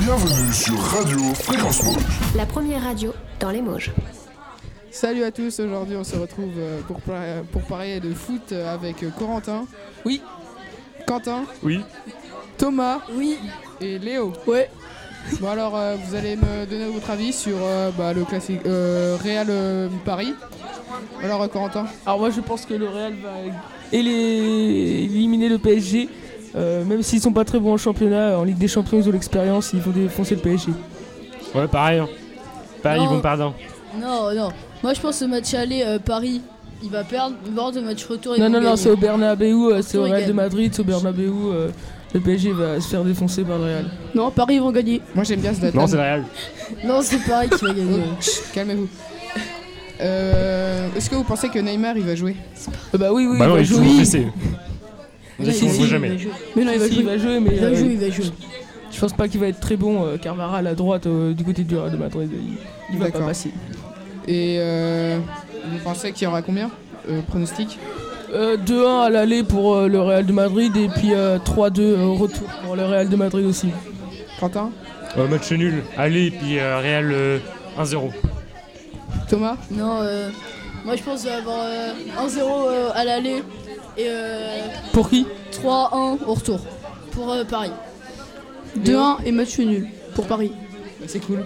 Bienvenue sur Radio Fréquence Mauge. La première radio dans les Mauges. Salut à tous, aujourd'hui on se retrouve pour parler de foot avec Corentin. Oui. Quentin. Oui. Thomas. Oui. Et Léo. Ouais. Bon alors vous allez me donner votre avis sur le classique Real Paris. Alors Corentin. Alors moi je pense que le Real va éliminer le PSG. Même s'ils sont pas très bons en championnat, en Ligue des Champions ils ont l'expérience, ils vont défoncer le PSG. Ouais, pareil. Hein. Paris, ils Non. vont perdre. Non. Moi, je pense que le match aller, Paris, il va perdre. Voir le match retour, ils Non, vont non, gagner. c'est au Bernabeu, c'est au Retour, ils Real de gagnent. Madrid, c'est au Bernabeu. Le PSG va se faire défoncer par le Real. Non, Paris, ils vont gagner. Moi j'aime bien Zlatan. Non, c'est le Real. Non, c'est Paris qui va gagner. Calmez-vous. Est-ce que vous pensez que Neymar il va jouer? Bah oui, Bah il non, va il est jouer. toujours blessé. Ouais, Si, il va si, jouer, jamais. il va jouer. Mais non, il va Si, jouer. il va jouer, mais Il va jouer. je pense pas qu'il va être très bon. Carvajal à droite du côté du Real de Madrid, il va pas D'accord. passer. Et vous pensez qu'il y aura combien? Pronostic? 2-1 à l'aller pour le Real de Madrid et puis 3-2 au retour pour le Real de Madrid aussi. Quentin? Match nul. Allez, et puis Real 1-0. Thomas? Non, moi, je pense qu'il va y avoir 1-0 à l'aller et Pour qui? 3-1 au retour pour Paris. 2-1 et match nul pour Paris. Bah, c'est cool.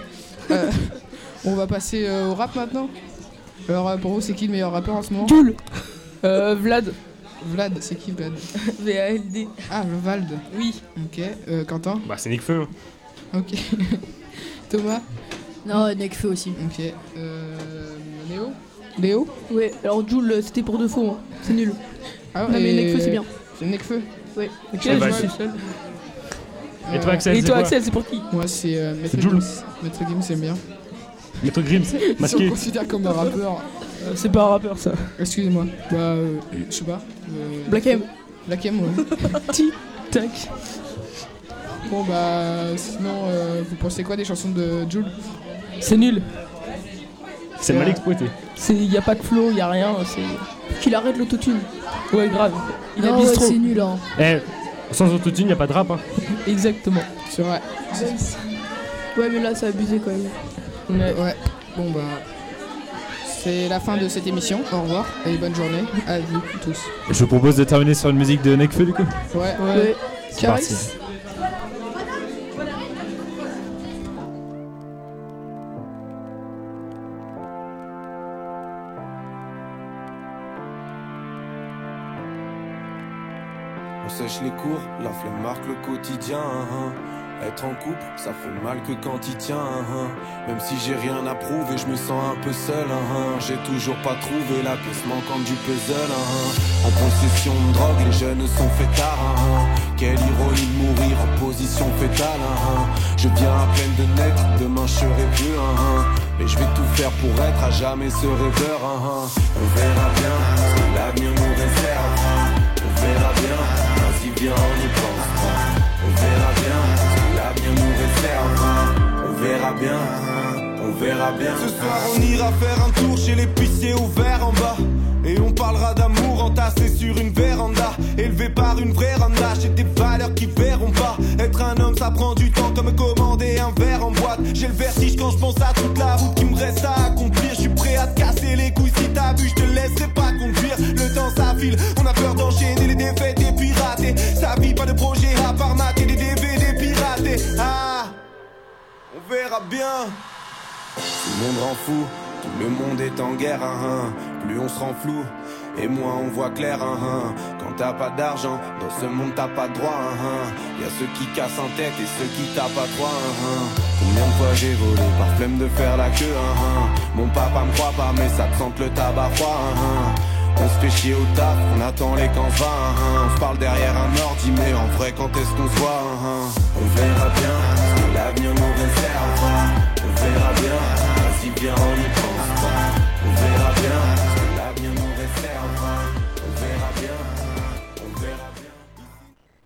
On va passer au rap maintenant. Alors pour vous c'est qui le meilleur rappeur en ce moment? Jules. Vlad. Vlad, c'est qui Vlad? VALD. Ah, Vald. Oui. Ok. Quentin? Bah, c'est Nekfeu. Ok. Thomas? Non, Nekfeu aussi. Ok. Léo? Léo? Ouais, alors Jules, c'était pour de faux. C'est nul. Ah Non, mais Nekfeu, c'est bien. C'est Nekfeu? Ouais. Ok, Ah bah, je suis seul. Et toi, Axel? Et c'est toi quoi Axel, c'est pour qui? Moi c'est Maître C'est Jules. Gims. Maître Gims c'est bien. Maître Grims, Si on masqué. le considère comme un rappeur. C'est pas un rappeur ça. Excusez-moi. Bah je sais pas. Black M. Black M, ouais. Tic tac. Bon bah sinon vous pensez quoi des chansons de Jules? C'est nul. C'est mal exploité. Y a pas de flow, y a rien. Qu'il arrête l'autotune. Ouais, grave. Il Non, abuse ouais, trop. c'est nul. Hein. Sans autotune, y a pas de rap. Hein. Exactement. C'est vrai. Ouais, mais là, c'est abusé quand même. Ouais. Bon bah c'est la fin de cette émission. Au revoir et bonne journée à vous tous. Je vous propose de terminer sur une musique de Nekfeu du coup. Ouais. Ouais. C'est parti. On sèche les cours, la flemme marque le quotidien. Être en couple, ça fait mal que quand il tient. Même si j'ai rien à prouver, je me sens un peu seul. J'ai toujours pas trouvé la pièce manquante du puzzle. En possession de drogue, les jeunes sont fêtards. Quelle ironie de mourir en position fétale. Je viens à peine de naître, demain je serai vieux. Mais je vais tout faire pour être à jamais ce rêveur. On verra bien ce que l'avenir nous réserve. On verra bien, vas-y viens on y pense. On verra bien ce que l'avenir nous réserve. On verra bien, on verra bien. Ce soir on ira faire un tour chez l'épicier ouvert en bas. Et on parlera d'amour entassé sur une véranda. Élevé par une vraie randa. J'ai des valeurs qui verront pas. Être un homme ça prend du temps comme commander un verre en boîte. J'ai le vertige quand je pense à toute la route qui me reste à accomplir. Je suis prêt à te casser les couilles si t'as bu. Je te laisserai pas conduire. Le temps ça file. On a peur d'enchaîner les défaites et pirater. Sa vie pas de projet à part mater des DVD piratés. Ah, on verra bien. Tout le monde rend fou. Tout le monde est en guerre, plus on se rend flou, et moins on voit clair, Quand t'as pas d'argent, dans ce monde t'as pas de droit, Y'a ceux qui cassent en tête et ceux qui tapent à trois, Combien de fois j'ai volé par flemme de faire la queue, Mon papa me croit pas mais ça te sente le tabac froid, On se fait chier au taf, on attend les camps vains, On se parle derrière un ordi mais en vrai quand est-ce qu'on se voit, On verra bien ce que l'avenir nous réserve.